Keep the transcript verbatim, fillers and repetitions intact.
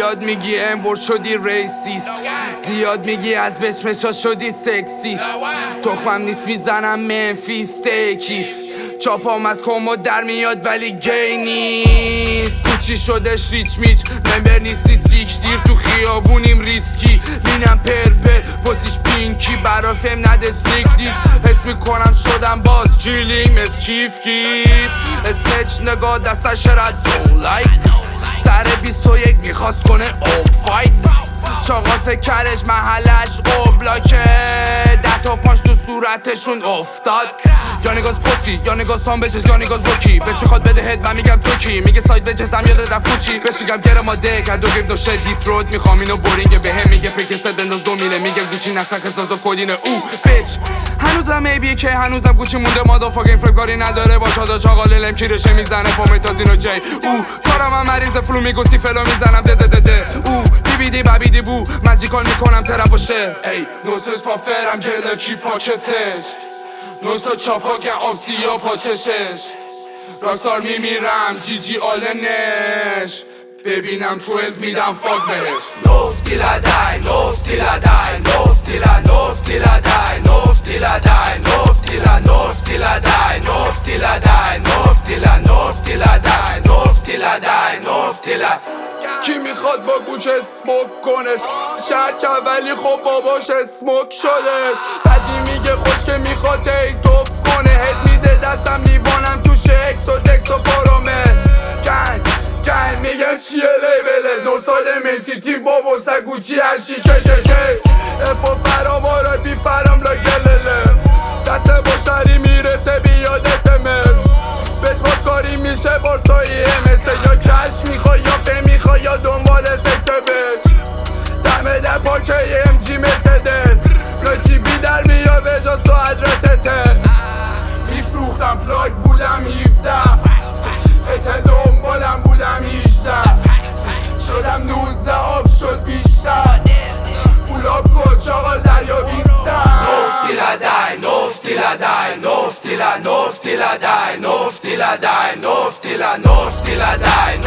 زیاد میگی امورد شدی ریسیست، زیاد میگی از بچمشا شدی سکسیست. تخمم نیست میزنم منفیس تکیف، چاپام از کمد در میاد ولی گی نیست. کوچی شدش ریچ میچ ممبر نیستی سیک دیر، تو خیابونیم ریسکی مینم پر پر پسیش پینکی برا فهم نده سنیک دیست. حس میکنم شدم باز جیلیم از چیف کیپ اسنچ نگاه دستش رد دون لایک سر بیست و یک میخواست کنه اوب فایت. چاقا فکرش محلش اوبلاکه ده تا پاش تو صورتشون افتاد. یا نگاز پوسی یا نگاز هم بچش یا نگاز روکی بچ میخواد بده هد من میگم تو کی میگه ساید بچستم یاد رفت کوچی بچ میگم گره ما دک هدو گیف دو شد دیپ رود میخوام اینو بورینگه به هم میگه پیک سد بنداز دو میله میگم گوچی نسن خساز و کدینه او بچ هنوزم ای بی که هنوزم گوچی مونده مادا فاگین فرق کاری نداره باشادا چاقال لم کیرشه میزنه پامیتازینو جی او کارم هم مریض فلو میگوسی فلو میزنم ده ده ده ده او بیبیدی بابیدی بو ماجیکال میکنم ترپ و شه ای نوسس پافرم گلکی پاکتش نوسا چاپا که آفسیا پاچشش راستار میمیرم جی جی آلنش ببینم تویلو میدم فاک بهش. نفتی لدای نفتی لدای نفتی لنفتی لدای نفتی لدای نفتی لنفتی لدای نفتی لدای نفتی لنفتی لدای نفتی لدای نفتی لدای. کی میخواد با گوچه اسموک کنه شرکه ولی خب باباش اسموک شدش. بعدی میگه خوش که میخواد تیک توف کنه هد میده دستم میوانم تو شکس و دکس و پارومه گنگ گنگ میگن چیه لیبله نو سال میسیتی بابا سگوچی هرشی که که که افو فرام آره بی فرام لا گلله دست باشتری میرسه بیاد اسمس بچ بازکاری میشه بارسایی امسه یا کش میخوای یا فه میخوای یا دنبال سکس بچ دمه در پاکه ام جی مرسدس رای بی در میاد به جا ساعت رتته میفروختم پلاک بودم هفده ات دنبالم بودم هیشده شدم نوزده آب شد بیشتر پولاب کن چاقال دریا بیستم. نفتی لدای نفتی لدای نفتی لنفتی لدای نفتی لدای نفتی لنفتی لدای